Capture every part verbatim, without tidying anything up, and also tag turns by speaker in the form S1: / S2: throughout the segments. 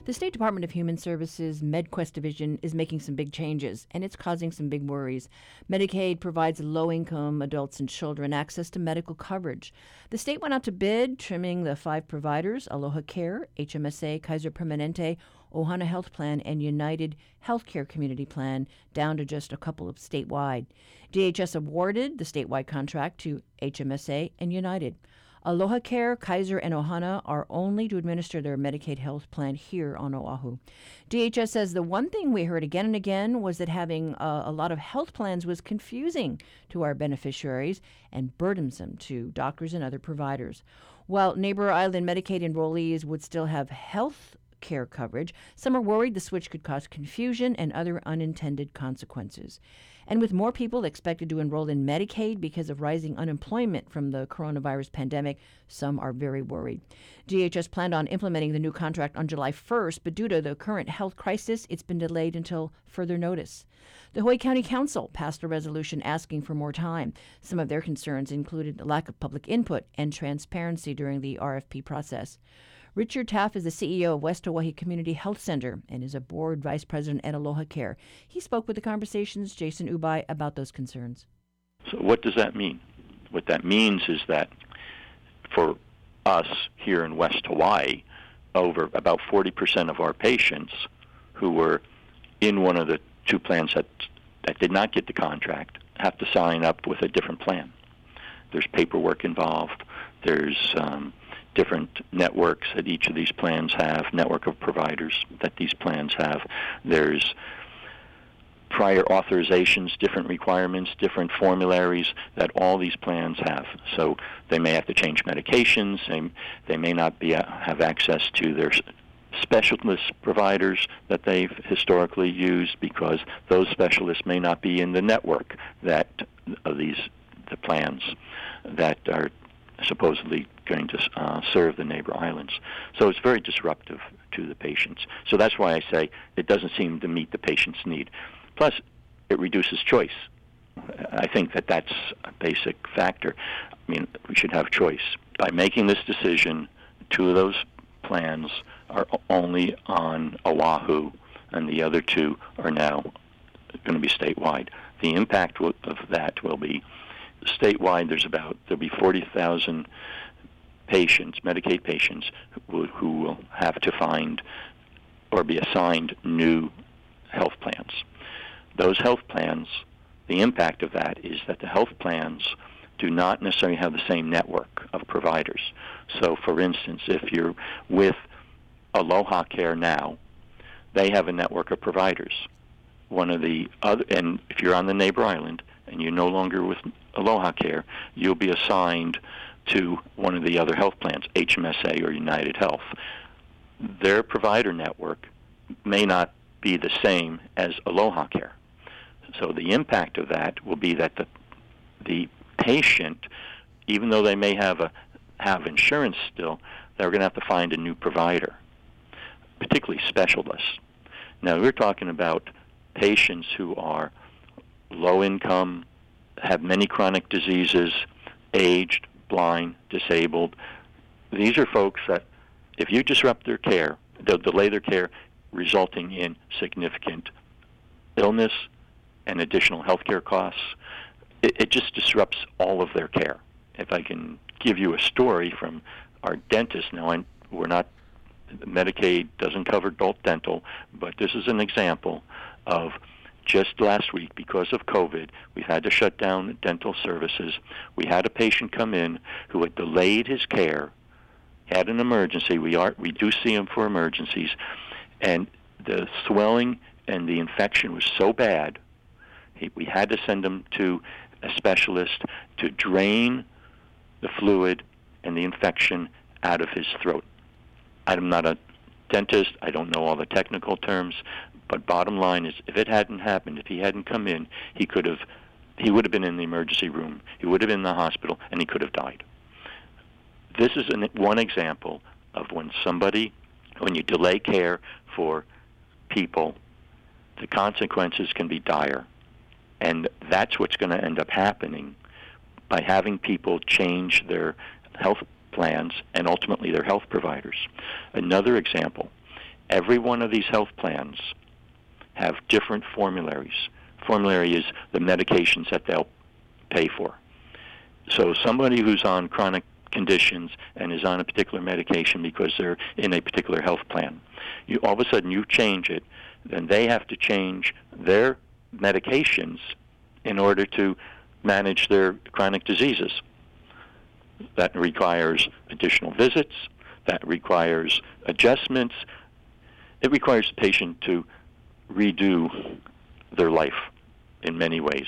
S1: The State Department of Human Services MedQuest division is making some big changes, and it's causing some big worries. Medicaid provides low-income adults and children access to medical coverage. The state went out to bid, trimming the five providers, Aloha Care, H M S A, Kaiser Permanente, Ohana Health Plan, and United Healthcare Community Plan, down to just a couple of statewide. D H S awarded the statewide contract to H M S A and United. Aloha Care, Kaiser, and Ohana are only to administer their Medicaid health plan here on Oahu. D H S says the one thing we heard again and again was that having uh, a lot of health plans was confusing to our beneficiaries and burdensome to doctors and other providers. While Neighbor Island Medicaid enrollees would still have health care coverage, some are worried the switch could cause confusion and other unintended consequences. And with more people expected to enroll in Medicaid because of rising unemployment from the coronavirus pandemic, some are very worried. D H S planned on implementing the new contract on July first, but due to the current health crisis, it's been delayed until further notice. The Hawaii County Council passed a resolution asking for more time. Some of their concerns included a lack of public input and transparency during the R F P process. Richard Taff is the C E O of West Hawaii Community Health Center and is a board vice president at Aloha Care. He spoke with the Conversation's Jason Ubai about those concerns.
S2: So what does that mean? What that means is that for us here in West Hawaii, over about forty percent of our patients who were in one of the two plans that, that did not get the contract have to sign up with a different plan. There's paperwork involved. There's um, different networks that each of these plans have, network of providers that these plans have. There's prior authorizations, different requirements, different formularies that all these plans have. So they may have to change medications. They, they may not be uh, have access to their specialist providers that they've historically used because those specialists may not be in the network that of these the plans that are supposedly going to uh, serve the neighbor islands. So it's very disruptive to the patients. So that's why I say it doesn't seem to meet the patient's need. Plus, it reduces choice. I think that that's a basic factor. I mean, we should have choice. By making this decision, two of those plans are only on Oahu, and the other two are now going to be statewide. The impact of that will be statewide. There's about there'll be forty thousand patients, Medicaid patients, who, who will have to find or be assigned new health plans. Those health plans, the impact of that is that the health plans do not necessarily have the same network of providers. So, for instance, if you're with Aloha Care now, they have a network of providers. One of the other, and if you're on the neighbor island and you're no longer with Aloha Care, you'll be assigned to one of the other health plans, H M S A or United Health. Their provider network may not be the same as Aloha Care. So the impact of that will be that the the patient, even though they may have a have insurance still, they're going to have to find a new provider, particularly specialists. Now, we're talking about patients who are low income, have many chronic diseases, aged, blind, disabled. These are folks that, if you disrupt their care, they'll delay their care, resulting in significant illness and additional health care costs. It, it just disrupts all of their care. If I can give you a story from our dentist, now I, we're not, Medicaid doesn't cover adult dental, but this is an example of just last week, because of COVID, we've had to shut down dental services. We had a patient come in who had delayed his care, had an emergency. We are we do see him for emergencies, and the swelling and the infection was so bad, he, we had to send him to a specialist to drain the fluid and the infection out of his throat. I'm not a dentist. I don't know all the technical terms. But bottom line is, if it hadn't happened, if he hadn't come in, he could have, he would have been in the emergency room, he would have been in the hospital, and he could have died. This is an, one example of when somebody, when you delay care for people, the consequences can be dire. And that's what's going to end up happening by having people change their health plans and ultimately their health providers. Another example Every one of these health plans have different formularies. Formulary is the medications that they'll pay for. So somebody who's on chronic conditions and is on a particular medication because they're in a particular health plan, you all of a sudden you change it, then they have to change their medications in order to manage their chronic diseases. That requires additional visits, that requires adjustments. It requires the patient to redo their life in many ways.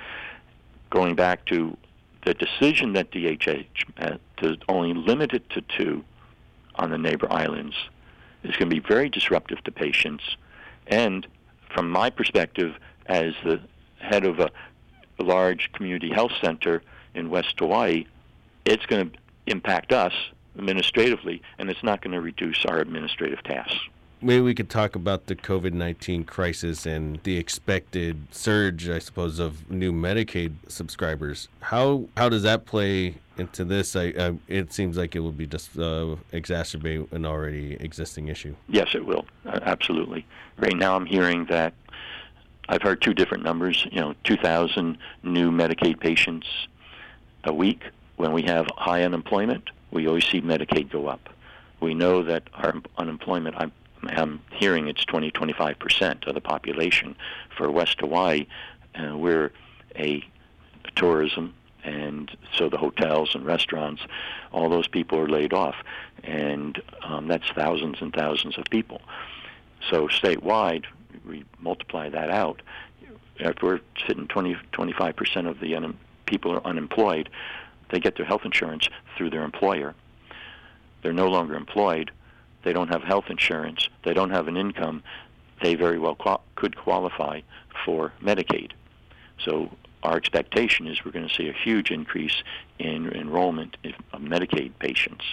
S2: Going back to the decision that D H H had to only limit it to two on the neighbor islands is going to be very disruptive to patients. And from my perspective, as the head of a large community health center in West Hawaii, it's going to impact us administratively, and it's not going to reduce our administrative tasks.
S3: Maybe we could talk about the COVID nineteen crisis and the expected surge, I suppose, of new Medicaid subscribers. How how does that play into this? I, I, it seems like it would be just uh, exacerbate an already existing issue.
S2: Yes, it will. Uh, absolutely. Right now I'm hearing that I've heard two different numbers, you know, two thousand new Medicaid patients a week. When we have high unemployment, we always see Medicaid go up. We know that our unemployment, I'm I'm hearing it's twenty, twenty-five percent of the population. For West Hawaii, uh, we're a, a tourism, and so the hotels and restaurants, all those people are laid off, and um, that's thousands and thousands of people. So statewide, we multiply that out. If we're sitting twenty, twenty-five percent of the un- people are unemployed, they get their health insurance through their employer. They're no longer employed. They don't have health insurance, they don't have an income, they very well qual- could qualify for Medicaid. So our expectation is we're going to see a huge increase in enrollment of Medicaid patients.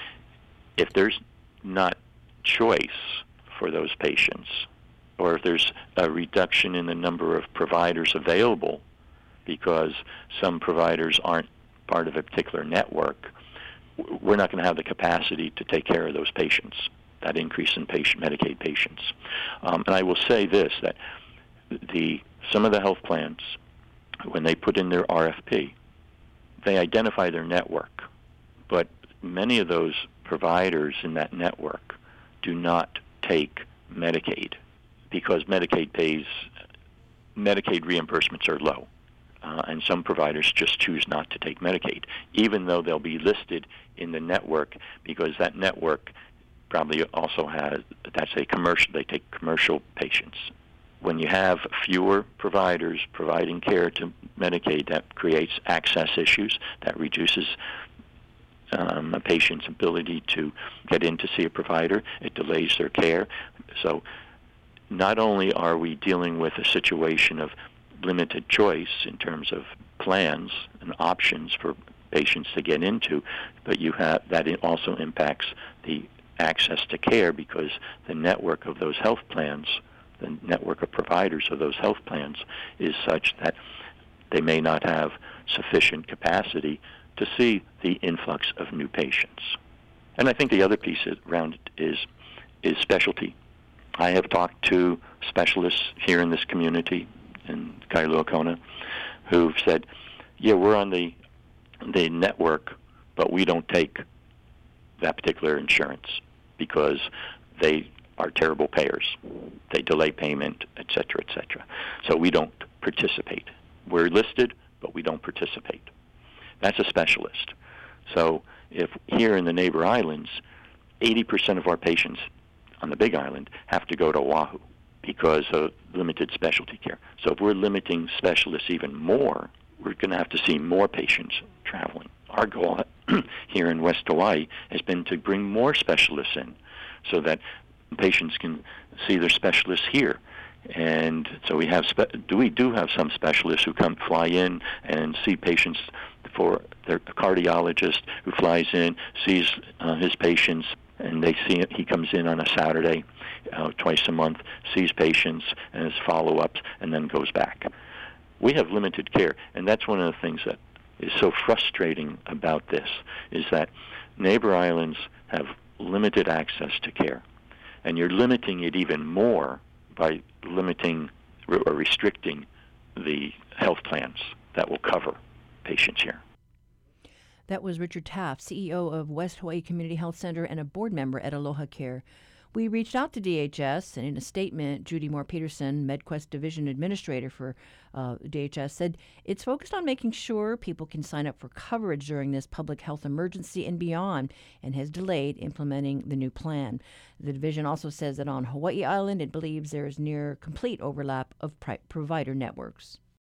S2: If there's not choice for those patients, or if there's a reduction in the number of providers available because some providers aren't part of a particular network, we're not going to have the capacity to take care of those patients, that increase in patient Medicaid patients. Um, and I will say this, that the some of the health plans, when they put in their R F P, they identify their network, but many of those providers in that network do not take Medicaid because Medicaid pays, Medicaid reimbursements are low. Uh, and some providers just choose not to take Medicaid, even though they'll be listed in the network, because that network probably also has, that's a commercial, they take commercial patients. When you have fewer providers providing care to Medicaid, that creates access issues, that reduces um, a patient's ability to get in to see a provider, it delays their care. So not only are we dealing with a situation of limited choice in terms of plans and options for patients to get into, but you have that it also impacts the access to care, because the network of those health plans, the network of providers of those health plans, is such that they may not have sufficient capacity to see the influx of new patients. And I think the other piece around it is is specialty. I have talked to specialists here in this community in Kailua Kona who've said, yeah, we're on the the network, but we don't take that particular insurance because they are terrible payers. They delay payment, et cetera, et cetera. So we don't participate. We're listed, but we don't participate. That's a specialist. So if here in the neighbor islands, eighty percent of our patients on the Big Island have to go to Oahu because of limited specialty care. So if we're limiting specialists even more, we're going to have to see more patients traveling. Our goal here in West Hawaii has been to bring more specialists in so that patients can see their specialists here. And so we have spe- do we do have some specialists who come fly in and see patients for their cardiologist who flies in, sees uh, his patients, and they see it. He comes in on a Saturday, uh, twice a month, sees patients and his follow-ups, and then goes back. We have limited care, and that's one of the things that is so frustrating about this, is that neighbor islands have limited access to care. And you're limiting it even more by limiting or restricting the health plans that will cover patients here.
S1: That was Richard Taft, C E O of West Hawaii Community Health Center and a board member at Aloha Care. We reached out to D H S, and in a statement, Judy Moore Peterson, MedQuest Division Administrator for uh, D H S, said it's focused on making sure people can sign up for coverage during this public health emergency and beyond, and has delayed implementing the new plan. The division also says that on Hawaii Island, it believes there is near complete overlap of pri- provider networks.